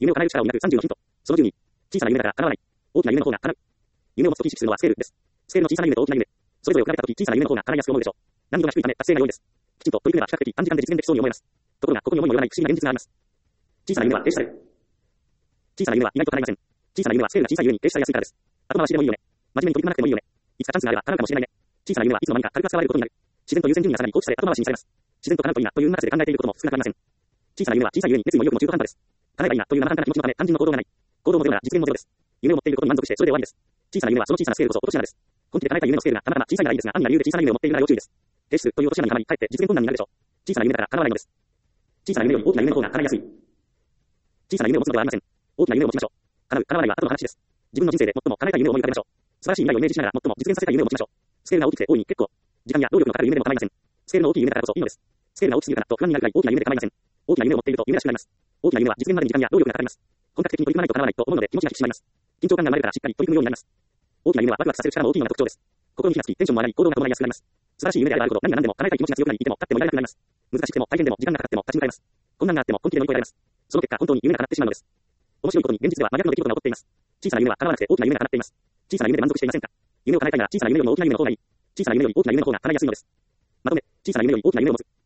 夢を叶える力を磨く30のヒント。その12。小さな夢だから叶わない。大きな夢の方が叶う。夢を持つとき意識するのはスケールです。スケールの小さな夢と大きな夢。それぞれを比べたとき小さな夢の方が叶いやすく思うでしょう。難易度が低いため達成が良いです。きちんと取り組めば比較的短時間で実現できそうに思えます。ところが、ここに思いもよらない不思議な現実があります。小さな夢は停止される。小さな夢は意外と叶いません。小さな夢はスケールが小さいゆえに停止されやすいからです。後回しでもいいよね。真面目に取り組まなくてもいいよね。いつかチャンスがあれば叶うかもしれないね。小さな夢はいつの間にか軽く扱われることになる。自然と優先順位が下がり放置され後回しにされます。自然と叶うといいなという運任せで考えていることも少なくありません。小さな夢は小さいゆえに熱意も意欲も中途半端です。叶えばいいなという生半可な気持ちのため肝心の行動がない。行動もゼロなら実現もゼロです。夢を持っていることに満足してそれで終わりです。小さな夢はその小さなスケールこそ落とし穴です。本気で叶えた夢のスケールがたまたま小さいならいいですが、暗にな理由で小さな夢を持っているなら要注意です。停止するという落とし穴にはまり、かえって実現困難になるでしょう。小さな夢だから叶わないのです。小さな夢より大きな夢の方が叶いやすい。小さな夢を持つのではありません。大きな夢を持ちましょう。叶う、叶わないは後の話です。自分の人生で最も叶えたい夢を思い浮かべましょう。素晴らしい未来をイメージしながら最も実現させたい夢を持ちましょう。スケールが大きくて大いに結構。時間や労力のかかる夢でも構いません。スケールの大きい夢だからこそいいのです。スケールが大きすぎるからと不安になるくらい大きな夢で構いません。大きな夢を持っていると夢らしくなります。大きな夢は実現までに時間や労力がかかります。本格的に取り組まないと叶わないと思うので気持ちが引き締まります。緊張感が生まれるからしっかり取り組むようになります。大きな夢はワクワクさせる力も大きいのが特徴です。心に火がつきテンションも上がり行動が伴いやすくなります。素晴らしい夢であればあるほど何が何でも叶えたい気持ちが強くなりいても立ってもいられなくなります。難しくても大変でも時間がかかっても立ち向かいます。困難があっても本気で乗り越えられます。その結果本当に夢が叶ってしまうのです。面白いことに現実では真逆の出来事が起こっています。小さな夢は叶わなくて大きな夢が叶っています。小さな夢で満足していませんか？夢を叶えたいなら小さな夢よりも大きな夢の方がいい。小さな夢より大きな夢の方が叶いやすいのです。まとめ、小さな夢より大きな夢を持つ。